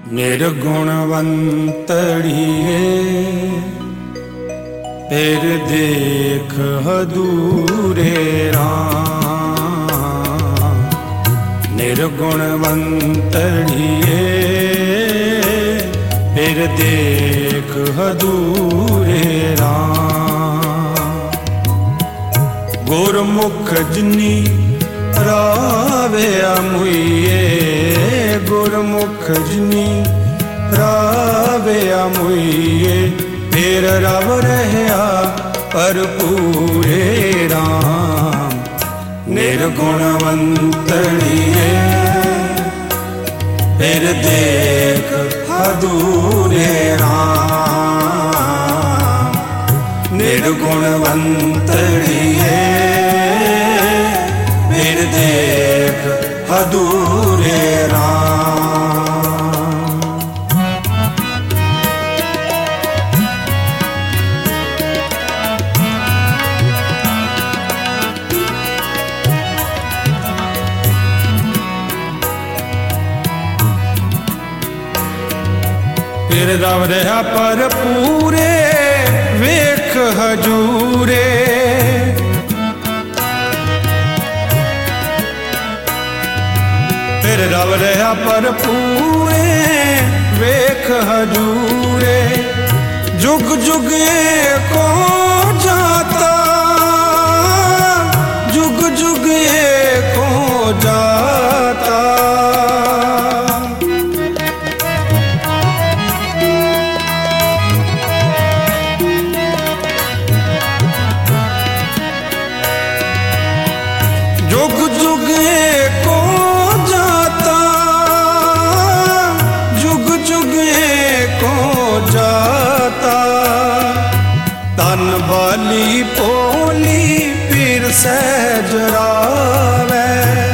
निर्गुणवंतड़िए फिर देख हदूरे राम। निर्गुणवंतड़िए फिर देख हदूरे राम। गुरमुख जिनी रावे मुइये, गुरमुख जिनी रावे मुइये, फिर रब रहया भरपूरे राम। निर्गुणवंतड़िए फिर देख हदूरे राम। निर्गुणवंतड़िए फिर देख हदूरे राम। फिर रब रहा पर पूरे वेख हजूरे। फिर रब रहा पर पूरे वेख हजूरे। जुग जुग को जाता, जुग जुग को जाता। जुग जुग को जाता, जुग जुग को जाता। तन बाली पोली पीर सहजरावे।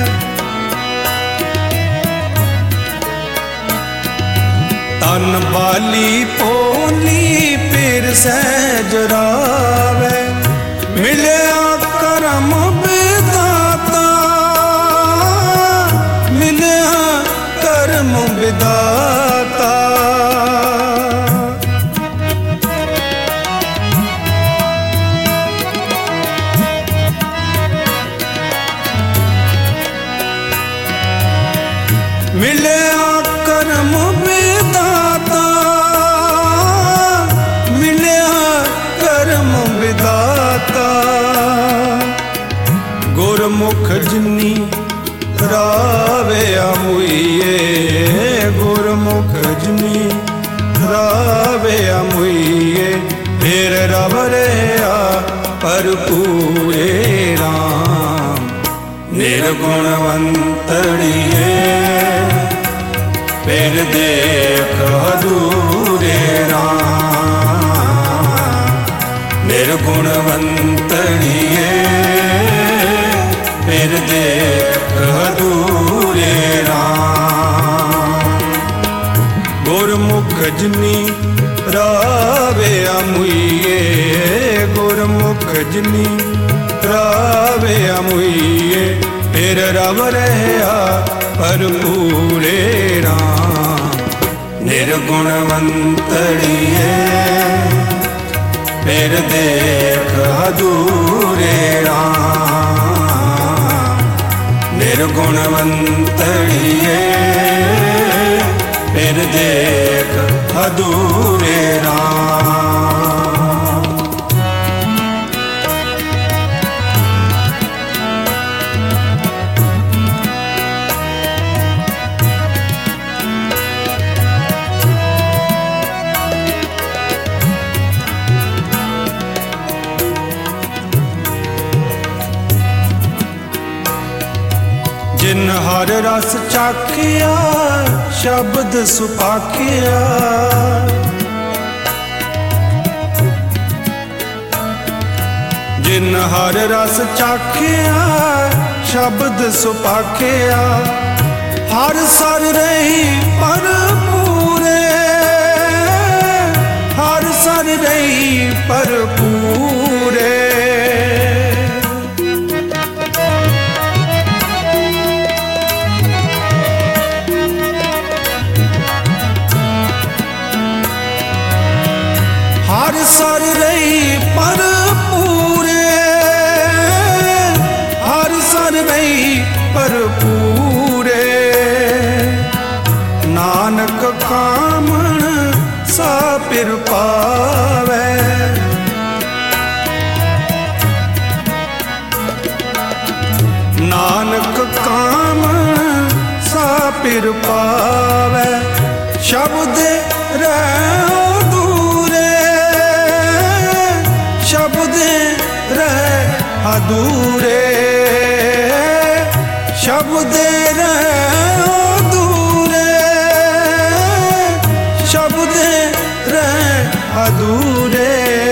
तन बाली पोली पीर सहजरावे। मिलया करम कर्म विदाता। मिलया कर्म विदाता, मिलया कर्म विदाता। गुरमुख जिनी रावे मुइये, गुरमुख जिनी रावे मुइये, फिर रब रहया भरपूरे राम। निर्गुणवंतड़िए फिर देख हदूरे राम। निर्गुणवंतड़िए फिर देख हदूरे राम। गुरमुख जिनी रावे मुइये, गुरमुख जिनी रावे मुइये, फिर रब रहया भरपूरे राम। निर्गुणवंतड़िए फिर देख हदूरे राम। निर्गुणवंतड़िए फिर देख हदूरे राम। जिन हर रस चाखिया शब्द सुपाखिया। जिन हर रस चाखिया शब्द सुपाखिया। हर सर रही भरपूरे, हर सर रही भरपूरे। पर पावे शब्द रहो दूरे, शब्द रह अधूरे, शब्द रहो दूरे, शब्द रह अधूरे।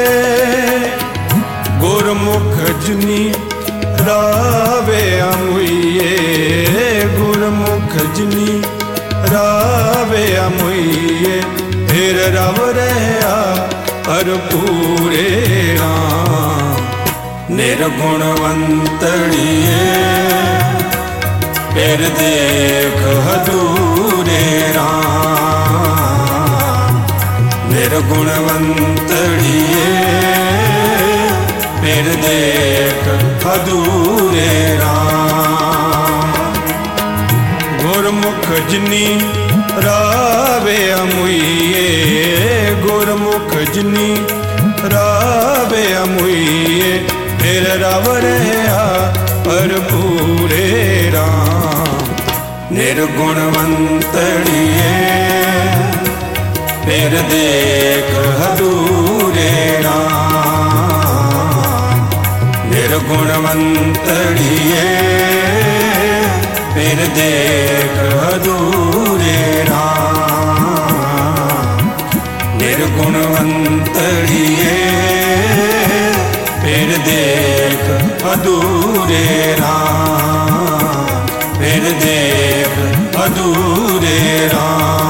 गुरमुख जनी रावे अमुइये, गुरमुख जनी रावे अमुइये, फिर रव रहा भरपूरे राम। निर्गुणवंतड़िए फिर देख अधूरे राम। निर्गुणवंतड़िए फिर देख अधूरे राम। गुरमुख जनी रावे अमुइये, गुरमुख जनी रावे अमुइये, फिर रव रहा भरपूरे राम। निर्गुणवंतड़िए फिर देख अधूरे राम। निर्गुणवंतड़िए फिर देख अधूरे राम। निर्गुणवंतड़िए फिर देख अधूरे राम, फिर देख अधूरे राम।